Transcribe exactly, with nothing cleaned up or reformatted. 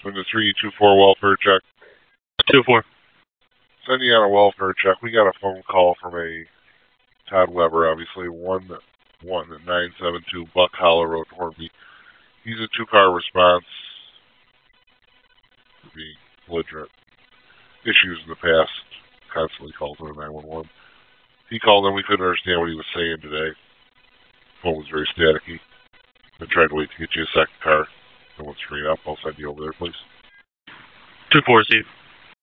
From the three two four welfare check. two four. Sending out a welfare check. We got a phone call from a Todd Weber, obviously, one one nine seven two Buck Hollow Road, Hornby. He's a two-car response for being belligerent. Issues in the past. Constantly called to nine one one. He called and we couldn't understand what he was saying today. Phone was very staticky. I tried to wait to get you a second car. No one's free up. I'll send you over there, please. two four, Steve.